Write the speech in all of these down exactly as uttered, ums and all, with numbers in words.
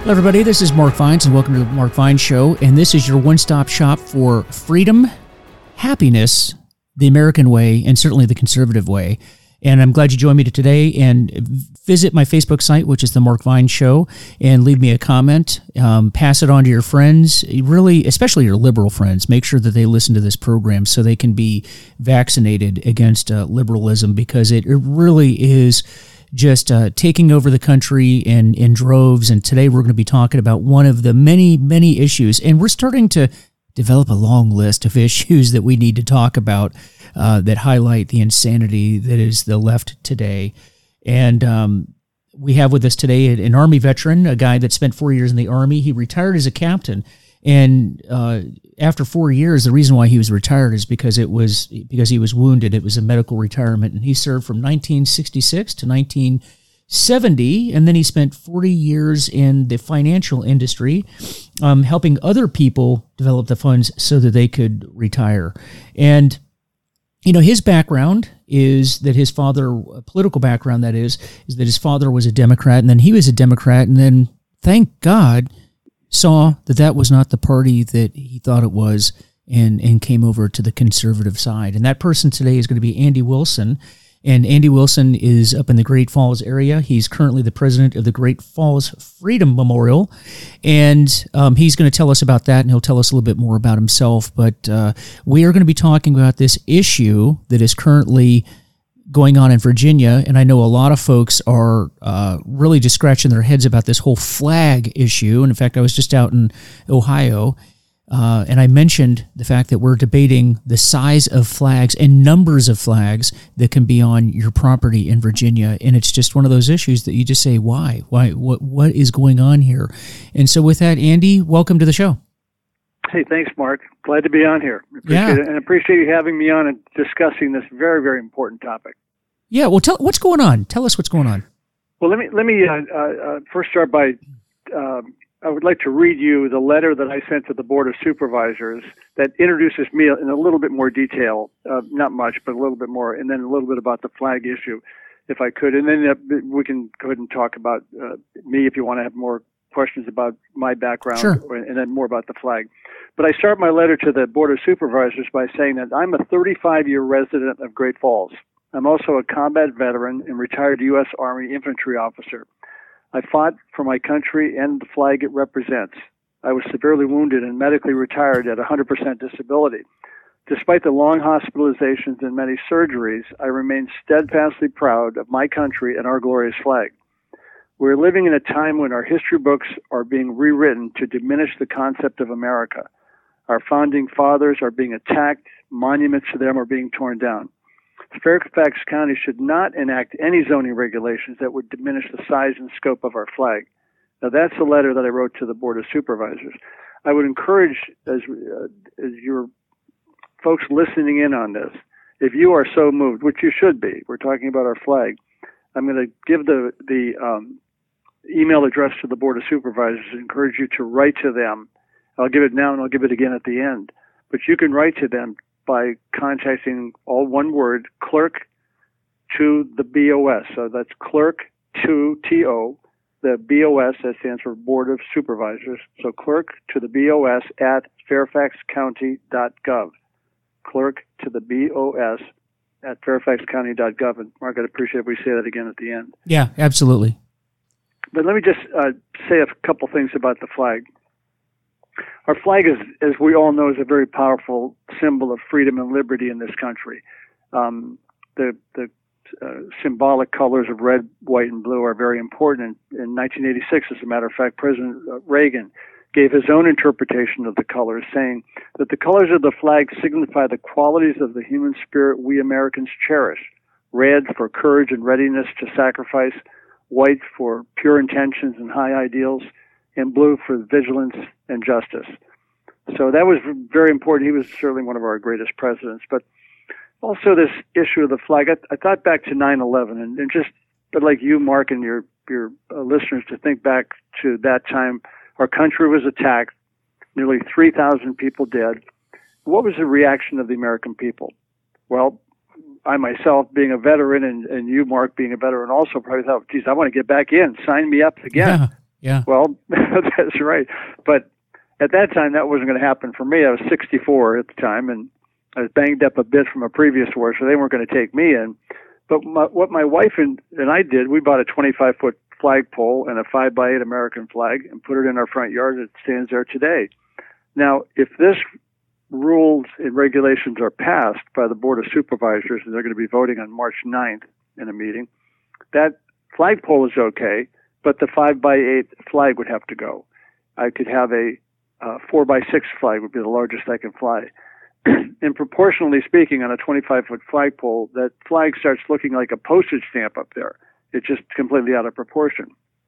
Hello, everybody. This is Mark Vines, and welcome to the Mark Vines Show. And this is your one-stop shop for freedom, happiness, the American way, and certainly the conservative way. And I'm glad you joined me today. And visit my Facebook site, which is the Mark Vines Show, and leave me a comment. Um, pass it on to your friends, really, especially your liberal friends. Make sure that they listen to this program so they can be vaccinated against uh, liberalism, because it, it really is just uh, taking over the country in, in droves. And today we're going to be talking about one of the many, many issues. And we're starting to develop a long list of issues that we need to talk about uh, that highlight the insanity that is the left today. And um, we have with us today an Army veteran, a guy that spent four years in the Army. He retired as a captain. And uh, after four years, the reason why he was retired is because it was because he was wounded. It was a medical retirement, and he served from nineteen sixty-six to nineteen seventy, and then he spent forty years in the financial industry, um, helping other people develop the funds so that they could retire. And you know, his background is that his father, political background that is, is that his father was a Democrat, and then he was a Democrat, and then, thank God, saw that that was not the party that he thought it was, and, and came over to the conservative side. And that person today is going to be Andy Wilson. And Andy Wilson is up in the Great Falls area. He's currently the president of the Great Falls Freedom Memorial. And um, he's going to tell us about that, and he'll tell us a little bit more about himself. But uh, we are going to be talking about this issue that is currently going on in Virginia, and I know a lot of folks are uh, really just scratching their heads about this whole flag issue. And in fact, I was just out in Ohio, uh, and I mentioned the fact that we're debating the size of flags and numbers of flags that can be on your property in Virginia. And it's just one of those issues that you just say, why? Why? What? What is going on here? And so with that, Andy, welcome to the show. Hey, thanks, Mark. Glad to be on here. Appreciate yeah. it, and appreciate you having me on and discussing this very, very important topic. Yeah, well, tell what's going on. Tell us what's going on. Well, let me let me uh, uh, first start by um, I would like to read you the letter that I sent to the Board of Supervisors that introduces me in a little bit more detail, uh, not much, but a little bit more, and then a little bit about the flag issue, if I could, and then uh, we can go ahead and talk about uh, me if you want to have more questions about my background, sure. or, and then more about the flag. But I start my letter to the Board of Supervisors by saying that I'm a thirty-five-year resident of Great Falls. I'm also a combat veteran and retired U S Army infantry officer. I fought for my country and the flag it represents. I was severely wounded and medically retired at one hundred percent disability. Despite the long hospitalizations and many surgeries, I remain steadfastly proud of my country and our glorious flag. We're living in a time when our history books are being rewritten to diminish the concept of America. Our founding fathers are being attacked. Monuments to them are being torn down. Fairfax County should not enact any zoning regulations that would diminish the size and scope of our flag. Now, that's the letter that I wrote to the Board of Supervisors. I would encourage, as, uh, as your folks listening in on this, if you are so moved, which you should be, we're talking about our flag, I'm going to give the, the um, email address to the Board of Supervisors and encourage you to write to them. I'll give it now and I'll give it again at the end. But you can write to them by contacting all one word, clerk to the B O S. So that's clerk to T O, the B O S, that stands for Board of Supervisors. So clerk to the B O S at fairfax county dot gov. Clerk to the B O S at fairfax county dot gov. And Mark, I'd appreciate if we say that again at the end. Yeah, absolutely. But let me just uh, say a couple things about the flag. Our flag, is, as we all know, is a very powerful symbol of freedom and liberty in this country. Um, the the uh, symbolic colors of red, white, and blue are very important. In, in nineteen eighty-six, as a matter of fact, President Reagan gave his own interpretation of the colors, saying that the colors of the flag signify the qualities of the human spirit we Americans cherish. Red for courage and readiness to sacrifice, white for pure intentions and high ideals, and blue for vigilance and justice. So that was very important. He was certainly one of our greatest presidents. But also this issue of the flag, I, I thought back to nine eleven, and, and just, but like you, Mark, and your, your uh, listeners, to think back to that time. Our country was attacked, nearly three thousand people dead. What was the reaction of the American people? Well, I myself, being a veteran, and, and you, Mark, being a veteran also, probably thought, geez, I want to get back in. Sign me up again. Yeah. Yeah. Well, that's right. But at that time, that wasn't going to happen for me. I was sixty-four at the time, and I was banged up a bit from a previous war, so they weren't going to take me in. But my, what my wife and, and I did, we bought a twenty-five foot flagpole and a five by eight American flag and put it in our front yard. It stands there today. Now, if this rules and regulations are passed by the Board of Supervisors, and they're going to be voting on March ninth in a meeting, that flagpole is okay, but the five by eight flag would have to go. I could have a uh, four by six flag would be the largest I can fly. And proportionally speaking, on a twenty-five foot flagpole, that flag starts looking like a postage stamp up there. It's just completely out of proportion.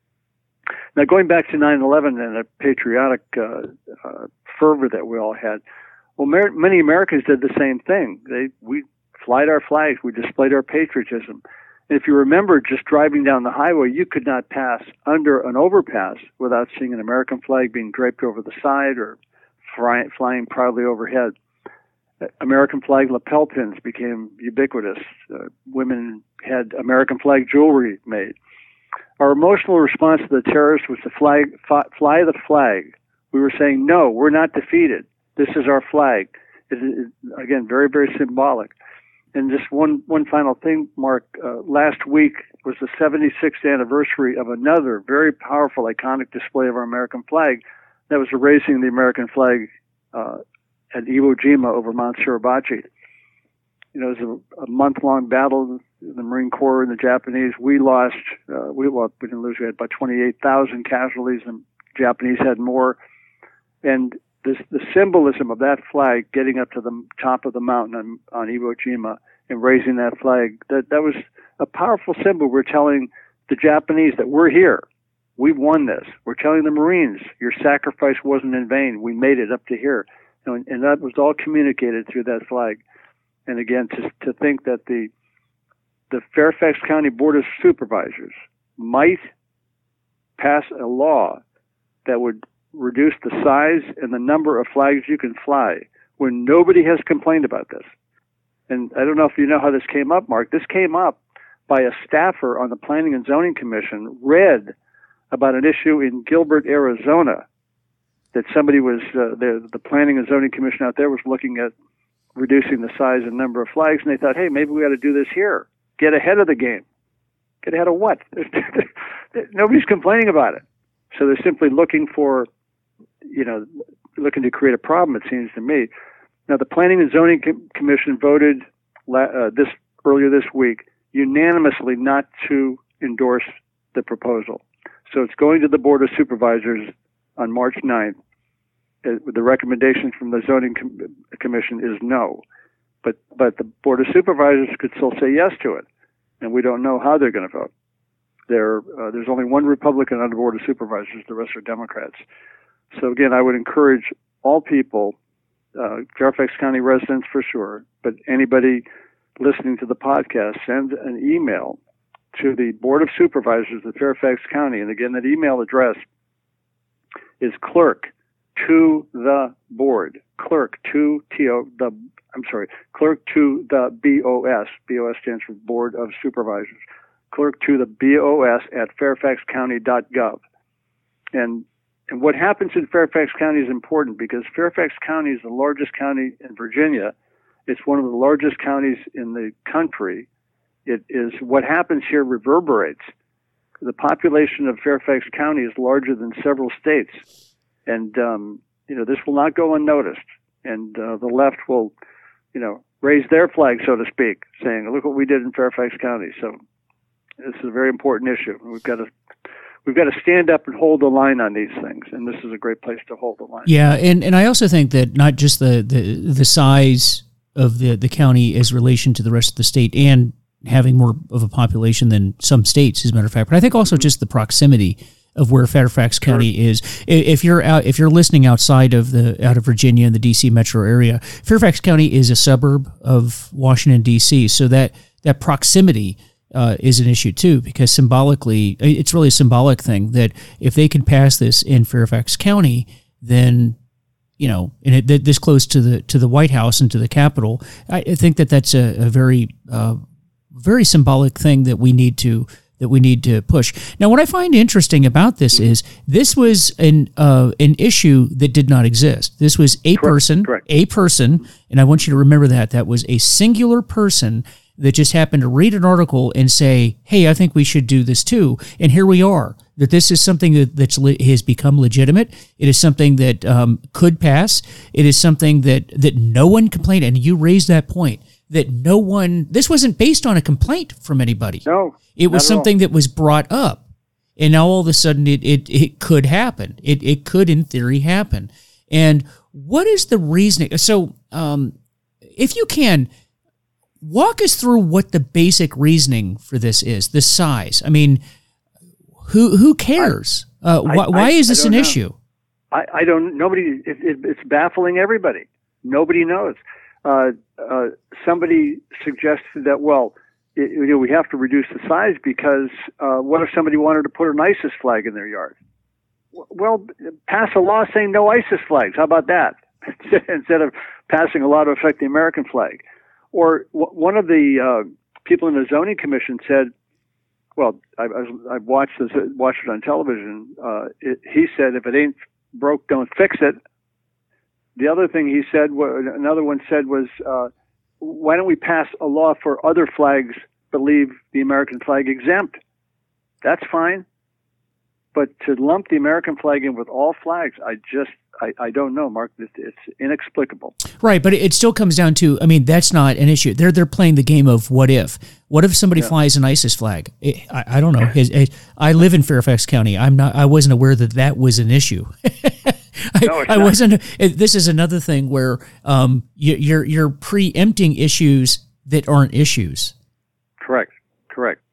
Now, going back to nine eleven and a patriotic uh, uh, fervor that we all had, well, mer- many Americans did the same thing. They we flied our flags, we displayed our patriotism. And if you remember, just driving down the highway, you could not pass under an overpass without seeing an American flag being draped over the side or fly- flying proudly overhead. American flag lapel pins became ubiquitous. Uh, women had American flag jewelry made. Our emotional response to the terrorists was to flag, f- fly the flag. We were saying, no, we're not defeated. This is our flag. It is, again, very, very symbolic. And just one, one final thing, Mark. Uh, last week was the seventy-sixth anniversary of another very powerful, iconic display of our American flag. That was the raising of the American flag uh, at Iwo Jima over Mount Suribachi. You know, it was a, a month-long battle. The Marine Corps and the Japanese, we lost, uh, we, well, we didn't lose, we had about twenty-eight thousand casualties, and the Japanese had more. And this, the symbolism of that flag getting up to the top of the mountain on, on Iwo Jima and raising that flag, that, that was a powerful symbol. We're telling the Japanese that we're here. We've won this. We're telling the Marines, your sacrifice wasn't in vain. We made it up to here. And, and that was all communicated through that flag. And again, to, to think that the the Fairfax County Board of Supervisors might pass a law that would reduce the size and the number of flags you can fly when nobody has complained about this. And I don't know if you know how this came up, Mark. This came up by a staffer on the Planning and Zoning Commission, read about an issue in Gilbert, Arizona, that somebody was, uh, the, the Planning and Zoning Commission out there was looking at reducing the size and number of flags, and they thought, hey, maybe we ought to do this here. Get ahead of the game. Get ahead of what? Nobody's complaining about it. So they're simply looking for, you know, looking to create a problem, it seems to me. Now, the Planning and Zoning Com- Commission voted uh, this earlier this week unanimously not to endorse the proposal. So it's going to the Board of Supervisors on March ninth. Uh, the recommendation from the Zoning Com- Commission is no. But but the Board of Supervisors could still say yes to it, and we don't know how they're going to vote. There, uh, there's only one Republican on the Board of Supervisors. The rest are Democrats. So again, I would encourage all people, uh, Fairfax County residents for sure, but anybody listening to the podcast, send an email to the Board of Supervisors of Fairfax County. And again, that email address is clerk to the board, clerk to T O the I'm sorry, clerk to the B O S. B O S stands for Board of Supervisors. Clerk to the B O S at fairfax county dot gov. And and what happens in Fairfax County is important because Fairfax County is the largest county in Virginia. It's one of the largest counties in the country. It is what happens here reverberates. The population of Fairfax County is larger than several states. And, um, you know, this will not go unnoticed. And uh, the left will, you know, raise their flag, so to speak, saying, look what we did in Fairfax County. So this is a very important issue. We've got to we've got to stand up and hold the line on these things, and this is a great place to hold the line. Yeah, and, and I also think that not just the, the, the size of the, the county as relation to the rest of the state and having more of a population than some states, as a matter of fact, but I think also just the proximity of where Fairfax County sure. is. If you're out, if you're listening outside of the out of Virginia and the D C metro area, Fairfax County is a suburb of Washington D C, so that that proximity uh, is an issue too, because symbolically, it's really a symbolic thing that if they can pass this in Fairfax County, then you know, and it, this close to the to the White House and to the Capitol, I think that that's a, a very uh, very symbolic thing that we need to that we need to push. Now, what I find interesting about this is this was an uh, an issue that did not exist. This was a Correct. person, Correct. a person, and I want you to remember that. That was a singular person that just happened to read an article and say, hey, I think we should do this too. And here we are, that this is something that that's, has become legitimate. It is something that um, could pass. It is something that, that no one complained. And you raised that point, that no one, this wasn't based on a complaint from anybody. No. It was something that was brought up. And now all of a sudden it, it, it could happen. It, it could, in theory, happen. And what is the reasoning? So um, if you can, walk us through what the basic reasoning for this is, the size. I mean, who who cares? Uh, I, why, why I, is this an know. issue? I, I don't, nobody, it, it, it's baffling everybody. Nobody knows. Uh, uh, somebody suggested that, well, it, you know, we have to reduce the size because uh, what if somebody wanted to put an ISIS flag in their yard? Well, pass a law saying no ISIS flags. How about that? Instead of passing a law to affect the American flag. Or w- one of the uh, people in the zoning commission said, well, I, I, I've watched this, watched it on television. Uh, it, he said, if it ain't broke, don't fix it. The other thing he said, another one said was, uh, why don't we pass a law for other flags but leave the American flag exempt? That's fine. But to lump the American flag in with all flags, I just, I, I don't know, Mark. It's, it's inexplicable. Right, but it still comes down to, I mean, that's not an issue. They're they're playing the game of what if. What if somebody yeah. flies an ISIS flag? It, I, I don't know. His, it, I live in Fairfax County. I'm not. I wasn't aware that that was an issue. I, no, I wasn't. This is another thing where um, you, you're you're preempting issues that aren't issues. Correct. Correct.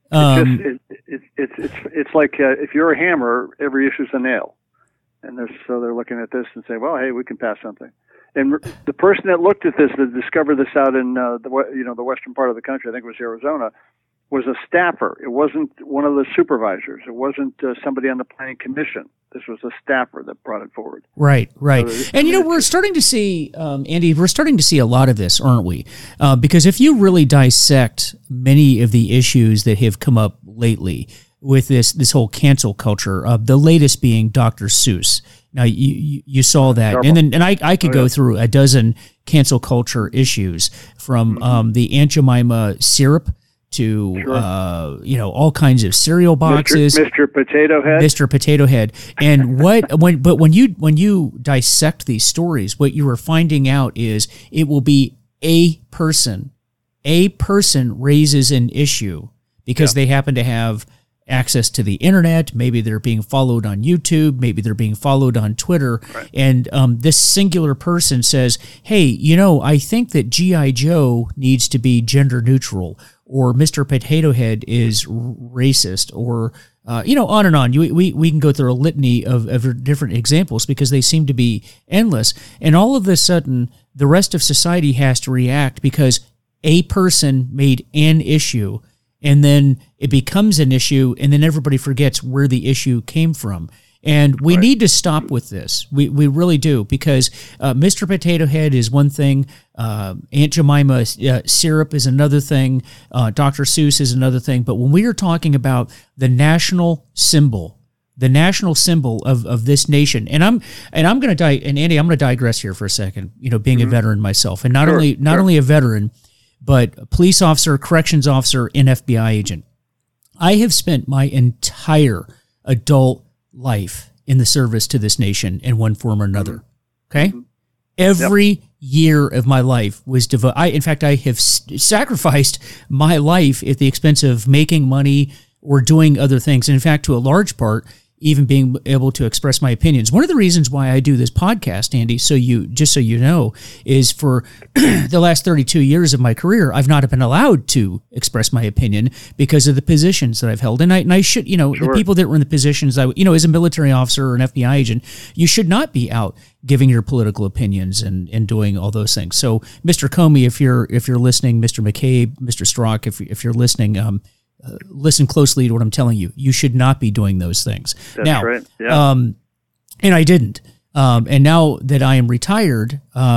Um, it's, just, it, it, it's it's it's like uh, if you're a hammer, every issue's a nail, and they're, so they're looking at this and say, well, hey, we can pass something. And the person that looked at this, that discovered this out in uh, the you know the western part of the country, I think it was Arizona, was a staffer. It wasn't one of the supervisors. It wasn't uh, somebody on the planning commission. This was a staffer that brought it forward. Right, right. So, and, you know, we're starting to see, um, Andy, we're starting to see a lot of this, aren't we? Uh, because if you really dissect many of the issues that have come up lately with this this whole cancel culture, uh, the latest being Doctor Seuss. Now, you you, you saw that. Terrible. And then and I, I could oh, go yeah. through a dozen cancel culture issues from mm-hmm. um, the Aunt Jemima syrup to, sure. uh, you know, all kinds of cereal boxes. Mister Mister Potato Head. Mister Potato Head. And what, when, but when you, when you dissect these stories, what you are finding out is it will be a person, a person raises an issue because yeah. they happen to have access to the internet. Maybe they're being followed on YouTube. Maybe they're being followed on Twitter. Right. And um, this singular person says, hey, you know, I think that G I. Joe needs to be gender neutral, or Mister Potato Head is racist, or, uh, you know, on and on. You, we, we can go through a litany of, of different examples because they seem to be endless. And all of a sudden, the rest of society has to react because a person made an issue, and then it becomes an issue, and then everybody forgets where the issue came from. And we right. need to stop with this. We we really do, because uh, Mister Potato Head is one thing, uh, Aunt Jemima uh, syrup is another thing, uh, Doctor Seuss is another thing. But when we are talking about the national symbol, the national symbol of, of this nation, and I'm and I'm going to die. And Andy, I'm going to digress here for a second. You know, being mm-hmm. a veteran myself, and not sure, only not sure. only a veteran, but a police officer, corrections officer, and F B I agent. I have spent my entire adult life in the service to this nation in one form or another. Okay? Mm-hmm. Every yep. year of my life was devoted. I, in fact, I have s- sacrificed my life at the expense of making money or doing other things. And in fact, to a large part, even being able to express my opinions. One of the reasons why I do this podcast, Andy, so you just so you know, is for the last thirty-two years of my career, I've not been allowed to express my opinion because of the positions that I've held. And I, and I should, you know, sure. the people that were in the positions, I, you know, as a military officer or an F B I agent, you should not be out giving your political opinions and, and doing all those things. So, Mister Comey, if you're if you're listening, Mister McCabe, Mister Strzok, if if you're listening, um, Uh, listen closely to what I'm telling you. You should not be doing those things. That's now, right. Yeah. Um, and I didn't. Um, and now that I am retired, um,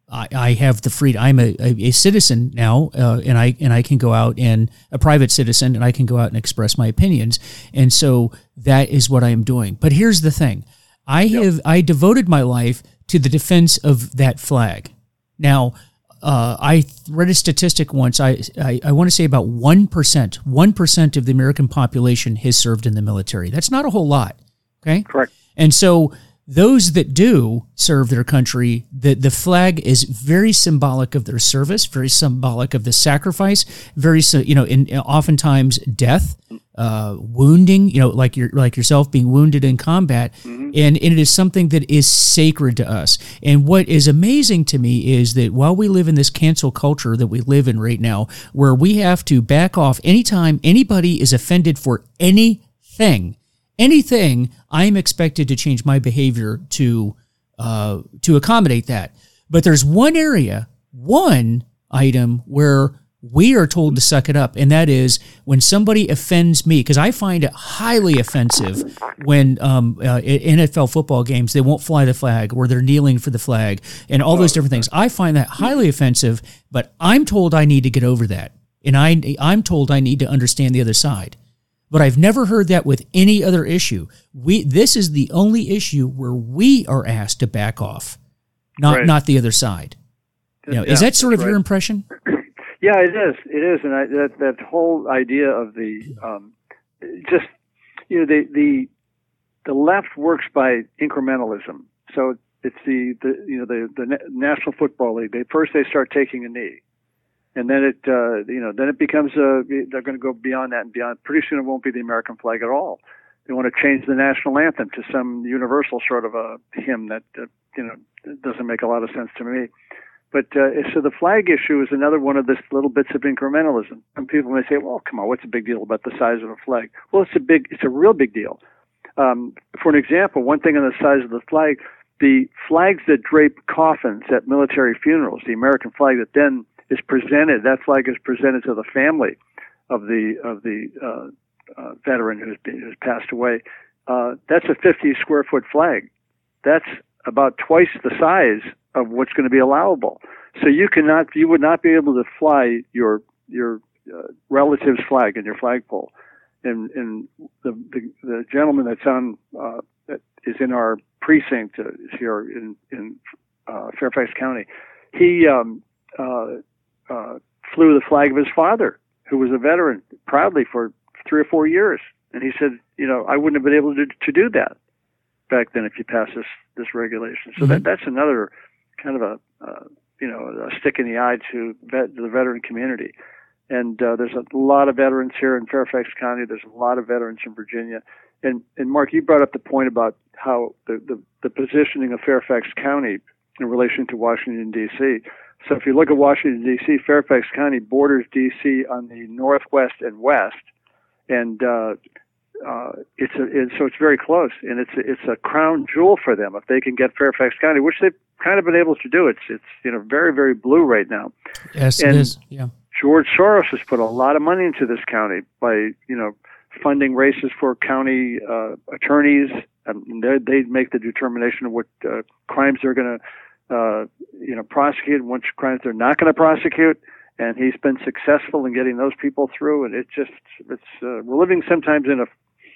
I, I have the freedom. I'm a, a, a citizen now, uh, and I and I can go out and a private citizen, and I can go out and express my opinions. And so that is what I am doing. But here's the thing: I have yep. I devoted my life to the defense of that flag. Now, uh, I read a statistic once. I I, I want to say about one percent, one percent of the American population has served in the military. That's not a whole lot. Okay, correct. And so those that do serve their country, the, the flag is very symbolic of their service, very symbolic of the sacrifice, very, you know, in, oftentimes death, uh, wounding, you know, like your like yourself being wounded in combat, mm-hmm. and, and it is something that is sacred to us. And what is amazing to me is that while we live in this cancel culture that we live in right now, where we have to back off anytime anybody is offended for anything, anything, I'm expected to change my behavior to uh, to accommodate that. But there's one area, one item where we are told to suck it up, and that is when somebody offends me, because I find it highly offensive when um, uh, N F L football games, they won't fly the flag, or they're kneeling for the flag, and all those different things. I find that highly offensive, but I'm told I need to get over that, and I, I'm told I need to understand the other side. But I've never heard that with any other issue. We this is the only issue where we are asked to back off, not right. not the other side. You know, yeah, is that sort of right. your impression? Yeah, it is. It is, and I, that that whole idea of the um, just you know the the the left works by incrementalism. So it's the, the you know the the National Football League. They first they start taking a knee. And then it, uh, you know, then it becomes a, they're going to go beyond that and beyond. Pretty soon it won't be the American flag at all. They want to change the national anthem to some universal sort of a hymn that, uh, you know, doesn't make a lot of sense to me. But, uh, so the flag issue is another one of this little bits of incrementalism. Some people may say, well, come on, what's the big deal about the size of a flag? Well, it's a big, it's a real big deal. Um, for an example, one thing on the size of the flag, the flags that drape coffins at military funerals, the American flag that then is presented, that flag is presented to the family of the of the uh, uh, veteran who's, been, who's passed away. Uh, that's a fifty square foot flag. That's about twice the size of what's going to be allowable. So you cannot, you would not be able to fly your your uh, relative's flag in your flagpole. And, and the, the the gentleman that's on uh, that is in our precinct uh, is here in in uh, Fairfax County. He um, uh, Uh, flew the flag of his father, who was a veteran, proudly for three or four years. And he said, you know, I wouldn't have been able to, to do that back then if you pass this, this regulation. So mm-hmm. that that's another kind of a, uh, you know, a stick in the eye to vet, the veteran community. And uh, there's a lot of veterans here in Fairfax County. There's a lot of veterans in Virginia. And, and Mark, you brought up the point about how the, the, the positioning of Fairfax County in relation to Washington, D C So if you look at Washington, D C, Fairfax County borders D C on the northwest and west, and uh, uh, it's, a, it's so it's very close, and it's a, it's a crown jewel for them if they can get Fairfax County, which they've kind of been able to do. It's it's you know very very blue right now. Yes, and it is. Yeah. George Soros has put a lot of money into this county by you know funding races for county uh, attorneys, and they they make the determination of what uh, crimes they're going to. Uh, you know, prosecute and which crimes they're not going to prosecute, and he's been successful in getting those people through. And it just, it's uh, we're living sometimes in a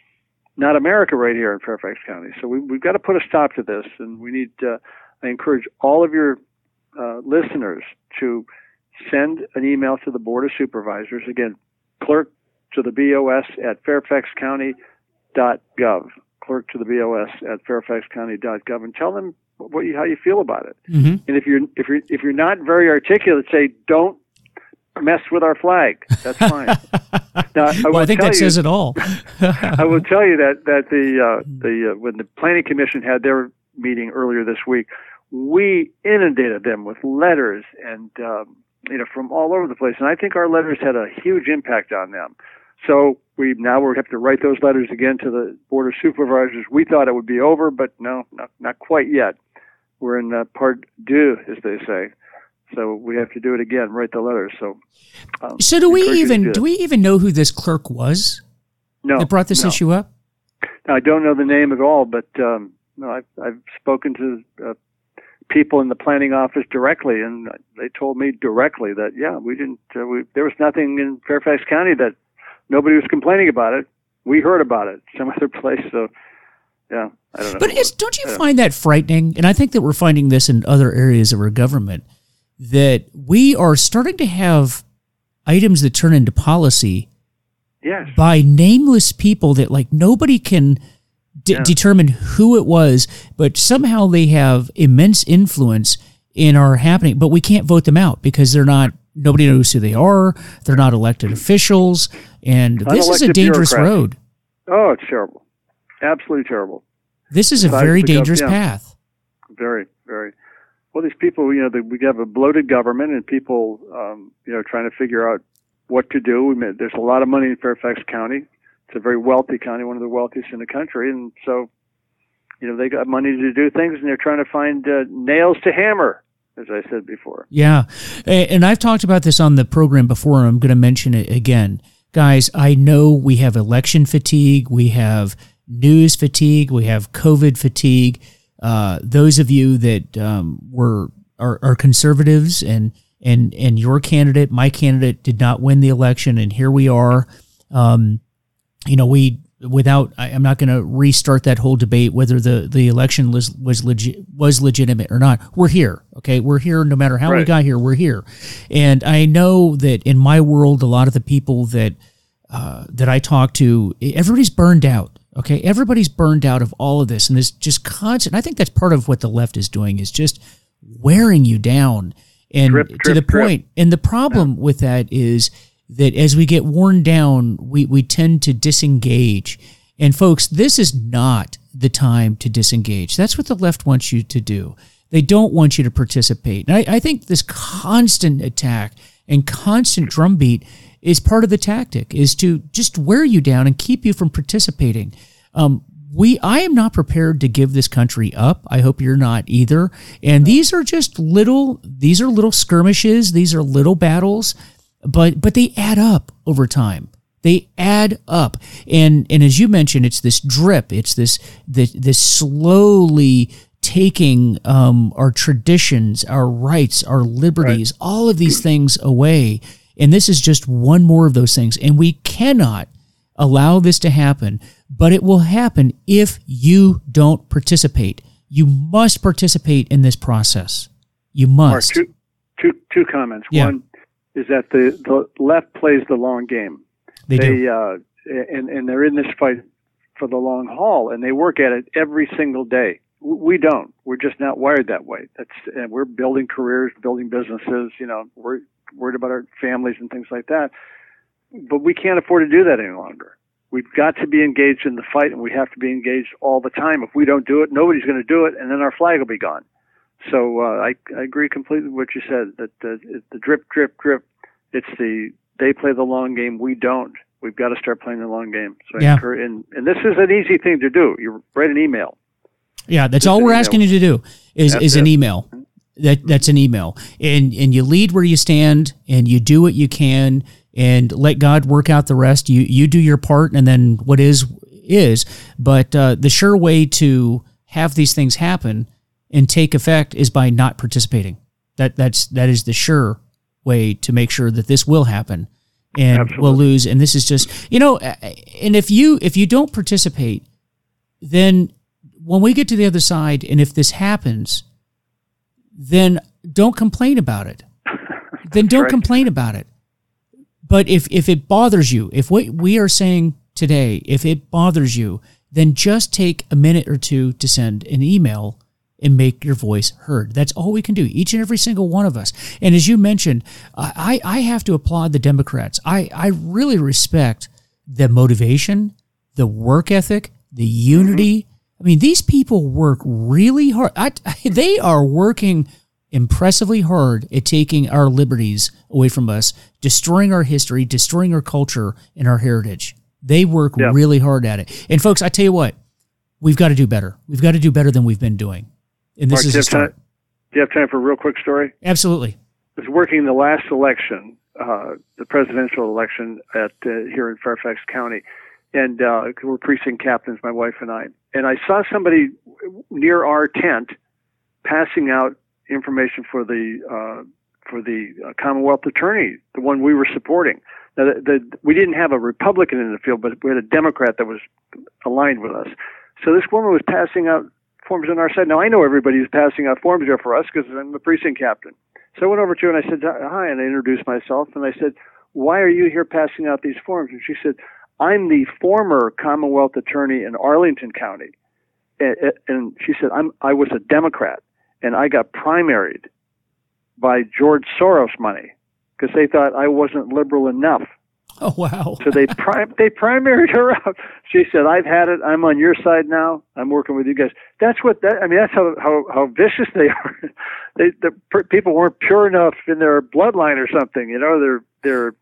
not America right here in Fairfax County. So we, we've got to put a stop to this, and we need. Uh, I encourage all of your uh, listeners to send an email to the Board of Supervisors. Again, clerk to the B O S at fairfax county dot gov. Clerk to the B O S at fairfax county dot gov, and tell them. What you, how you feel about it, mm-hmm. and if you're if you're if you're not very articulate, say don't mess with our flag. That's fine. Now, I, well, I think that you, says it all. I will tell you that that the uh, the uh, when the Planning Commission had their meeting earlier this week, we inundated them with letters and um, you know from all over the place, and I think our letters had a huge impact on them. So we now we have to write those letters again to the Board of Supervisors. We thought it would be over, but no, not not quite yet. We're in uh, part deux, as they say. So we have to do it again, write the letters. So, um, so do we even do, do we even know who this clerk was? No, that brought this no. issue up. Now, I don't know the name at all, but um, no, I've I've spoken to uh, people in the planning office directly, and they told me directly that, yeah, we didn't, uh, we, there was nothing in Fairfax County that nobody was complaining about it. We heard about it some other place. So, yeah, I don't know. But it's, don't you find that frightening? And I think that we're finding this in other areas of our government, that we are starting to have items that turn into policy yes. by nameless people that like nobody can d- yeah. determine who it was, but somehow they have immense influence in our happening, but we can't vote them out because they're not, nobody knows who they are. They're not elected officials. And this is a dangerous road. Oh, it's terrible. Absolutely terrible. This is a very dangerous yeah. path. Very, very. Well, these people, you know, they, we have a bloated government and people, um, you know, trying to figure out what to do. We mean, there's a lot of money in Fairfax County. It's a very wealthy county, one of the wealthiest in the country. And so, you know, they got money to do things and they're trying to find uh, nails to hammer, as I said before. Yeah. And I've talked about this on the program before, and I'm going to mention it again. Guys, I know we have election fatigue, we have news fatigue, we have COVID fatigue. Uh, those of you that um, were are, are conservatives, and and and your candidate, my candidate, did not win the election, and here we are. Um, you know, we without. I, I'm not going to restart that whole debate whether the, the election was was legit was legitimate or not. We're here, okay. We're here, no matter how right. we got here. We're here, and I know that in my world, a lot of the people that uh, that I talk to, everybody's burned out. Okay, everybody's burned out of all of this, and this just constant. I think that's part of what the left is doing, is just wearing you down, and drip, to drip, the point. Drip. And the problem yeah. with that is that as we get worn down, we we tend to disengage. And folks, this is not the time to disengage. That's what the left wants you to do. They don't want you to participate. And I, I think this constant attack and constant drumbeat is part of the tactic, is to just wear you down and keep you from participating. Um, we, I am not prepared to give this country up. I hope you're not either. And these are just little, these are little skirmishes. These are little battles, but, but they add up over time. They add up. And, and as you mentioned, it's this drip. It's this, this, this slowly taking um, our traditions, our rights, our liberties, right. all of these things away. And this is just one more of those things. And we cannot allow this to happen, but it will happen if you don't participate. You must participate in this process. You must. Mark, two, two, two comments. Yeah. One is that the, the left plays the long game. They, they do. Uh, and, and they're in this fight for the long haul, and they work at it every single day. We don't. We're just not wired that way. That's, and we're building careers, building businesses. You know, we're worried about our families and things like that. But we can't afford to do that any longer. We've got to be engaged in the fight, and we have to be engaged all the time. If we don't do it, nobody's going to do it, and then our flag will be gone. So uh, I, I agree completely with what you said, that uh, the drip, drip, drip, it's the, they play the long game, we don't. We've got to start playing the long game. So yeah. I encourage, and, and this is an easy thing to do. You write an email. Yeah, that's Just all we're asking email. you to do is, is an email. That That's an email. And and you lead where you stand, and you do what you can, and let God work out the rest. You you do your part, and then what is, is. But uh, the sure way to have these things happen and take effect is by not participating. That that's that is the sure way to make sure that this will happen, and Absolutely. we'll lose. And this is just, you know, and if you if you don't participate, then when we get to the other side, and if this happens, then don't complain about it. Then don't right. complain about it. But if, if it bothers you, if what we are saying today, if it bothers you, then just take a minute or two to send an email and make your voice heard. That's all we can do, each and every single one of us. And as you mentioned, I, I have to applaud the Democrats. I, I really respect the motivation, the work ethic, the unity. I mean, these people work really hard. I, they are working impressively hard at taking our liberties away from us, destroying our history, destroying our culture and our heritage. They work yeah. really hard at it. And folks, I tell you what, we've got to do better. We've got to do better than we've been doing. And this Mark, is a start. Time, do you have time for a real quick story? Absolutely. I was working the last election, uh, the presidential election at uh, here in Fairfax County. And uh, we're precinct captains, my wife and I. And I saw somebody near our tent passing out information for the uh, for the uh, Commonwealth Attorney, the one we were supporting. Now, the, the, we didn't have a Republican in the field, but we had a Democrat that was aligned with us. So this woman was passing out forms on our side. Now, I know everybody who's passing out forms there for us because I'm the precinct captain. So I went over to her and I said, hi, and I introduced myself, and I said, why are you here passing out these forms? And she said, I'm the former Commonwealth Attorney in Arlington County. And she said, I'm, I was a Democrat, and I got primaried by George Soros money because they thought I wasn't liberal enough. Oh, wow. So they prim- they primaried her out. She said, I've had it. I'm on your side now. I'm working with you guys. That's what that, I mean, that's how, how, how vicious they are. they, the per- people weren't pure enough in their bloodline or something, you know, their, their,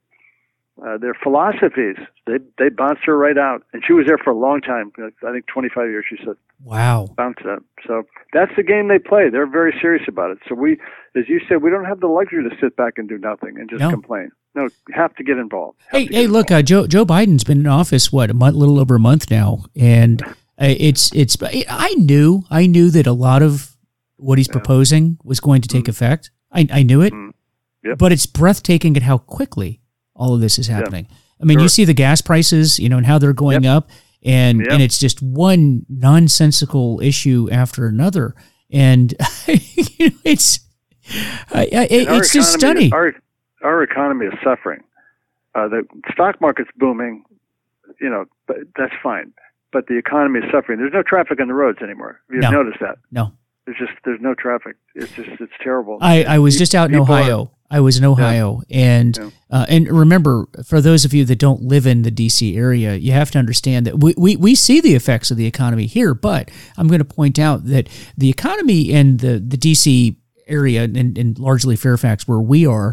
uh, their philosophies. They, they bounced her right out. And she was there for a long time. I think twenty-five years, she said. Wow. Bounced up. So that's the game they play. They're very serious about it. So we, as you said, we don't have the luxury to sit back and do nothing and just no. complain. No, you have to get involved. Have hey, hey, look, uh, Joe Joe Biden's been in office what a month, little over a month now, and uh, it's it's. I knew I knew that a lot of what he's yeah. proposing was going to take mm-hmm. effect. I I knew it, mm-hmm. yep. but it's breathtaking at how quickly all of this is happening. Yep. I mean, sure. you see the gas prices, you know, and how they're going yep. up, and yep. and it's just one nonsensical issue after another, and you know, it's uh, it, it's just stunning. Our, Our economy is suffering. Uh, the stock market's booming, you know, but that's fine. But the economy is suffering. There's no traffic on the roads anymore. You've no. noticed that. No. There's just, there's no traffic. It's just, it's terrible. I, I was just out in Ohio. Are, I was in Ohio. Yeah. And, yeah. Uh, and remember, for those of you that don't live in the D C area, you have to understand that we, we, we see the effects of the economy here, but I'm going to point out that the economy in the, the D C area and, and largely Fairfax where we are,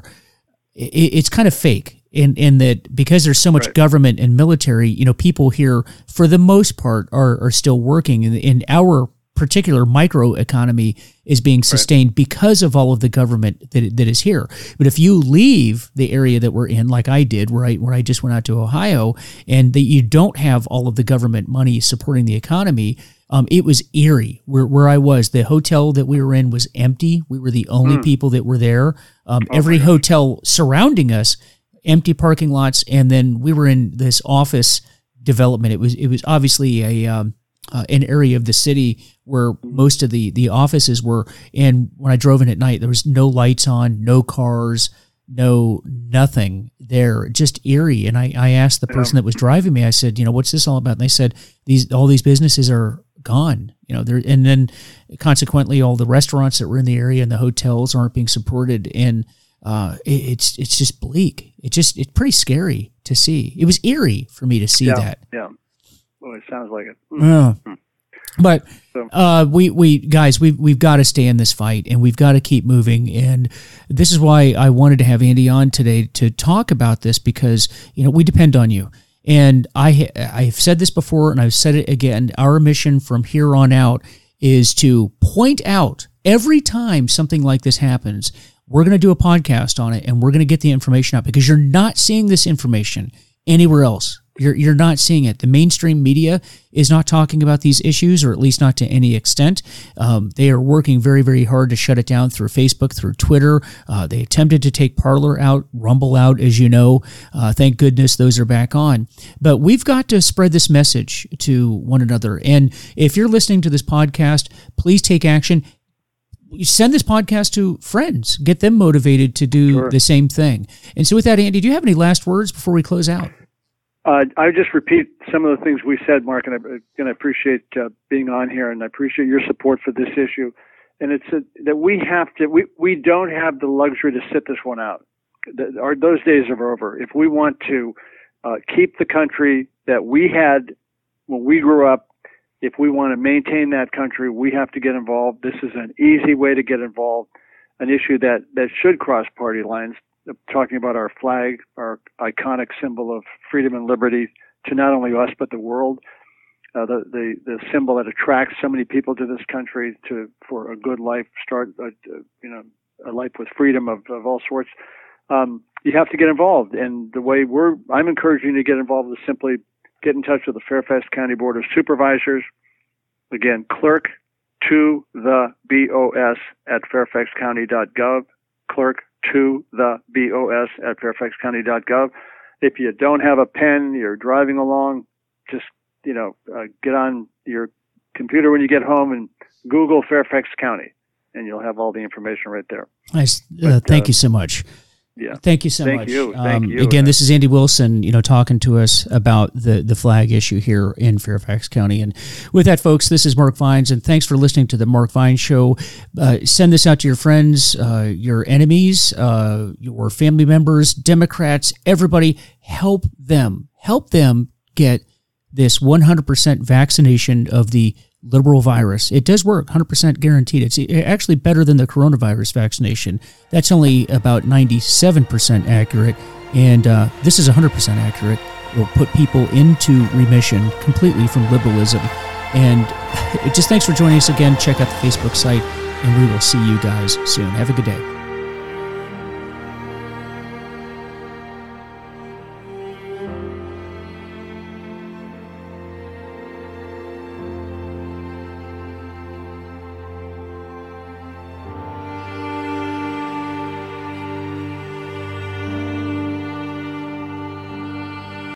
it's kind of fake in, in that because there's so much right. government and military, you know, people here for the most part are, are still working, and, and our particular micro economy is being sustained right. because of all of the government that that is here. But if you leave the area that we're in, like I did, where I where I just went out to Ohio, and that you don't have all of the government money supporting the economy, um, it was eerie. Where where I was, the hotel that we were in was empty. We were the only mm. people that were there. Um, oh every hotel surrounding us, empty parking lots, and then we were in this office development. It was it was obviously a um, uh, an area of the city where most of the the offices were. And when I drove in at night, there was no lights on, no cars, no nothing there, just eerie. And I, I asked the person yeah. that was driving me, I said, you know, what's this all about? And they said, these all these businesses are gone, you know, there, and then consequently all the restaurants that were in the area and the hotels aren't being supported. And uh, it, it's, it's just bleak. It just, it's pretty scary to see. It was eerie for me to see yeah, that. Yeah. Well, it sounds like it. Mm. Uh, but uh, we, we guys, we've, we've got to stay in this fight, and we've got to keep moving. And this is why I wanted to have Andy on today to talk about this, because, you know, we depend on you. And I, I've said this before, and I've said it again. Our mission from here on out is to point out every time something like this happens, we're going to do a podcast on it, and we're going to get the information out, because you're not seeing this information anywhere else. You're you're not seeing it. The mainstream media is not talking about these issues, or at least not to any extent. Um, they are working very, very hard to shut it down through Facebook, through Twitter. Uh, they attempted to take Parler out, Rumble out, as you know. Uh, thank goodness those are back on. But we've got to spread this message to one another. And if you're listening to this podcast, please take action. Send this podcast to friends. Get them motivated to do sure. the same thing. And so with that, Andy, do you have any last words before we close out? Uh, I just repeat some of the things we said, Mark, and I, and I appreciate uh, being on here, and I appreciate your support for this issue. And it's a, that we have to, we, we don't have the luxury to sit this one out. The, our, those days are over. If we want to uh, keep the country that we had when we grew up, if we want to maintain that country, we have to get involved. This is an easy way to get involved, an issue that, that should cross party lines. Talking about our flag, our iconic symbol of freedom and liberty to not only us but the world, uh, the, the the symbol that attracts so many people to this country to for a good life, start a, you know a life with freedom of, of all sorts. Um, you have to get involved, and the way we're I'm encouraging you to get involved is simply get in touch with the Fairfax County Board of Supervisors. Again, clerk to the B O S at fairfax county dot gov, clerk to the B O S at fairfax county dot gov. If you don't have a pen, you're driving along, just, you know, uh, get on your computer when you get home and Google Fairfax County, and you'll have all the information right there. Nice. Uh, but, thank uh, you so much. Yeah. Thank you so Thank much. you. Thank um, you. Again, this is Andy Wilson, you know, talking to us about the, the flag issue here in Fairfax County. And with that, folks, this is Mark Vines, and thanks for listening to the Mark Vines Show. Uh, send this out to your friends, uh, your enemies, uh, your family members, Democrats, everybody. Help them. Help them get this one hundred percent vaccination of the liberal virus. It does work, one hundred percent guaranteed. It's actually better than the coronavirus vaccination. That's only about ninety-seven percent accurate, and uh, this is one hundred percent accurate. It will put people into remission completely from liberalism. And just thanks for joining us again. Check out the Facebook site, and we will see you guys soon. Have a good day.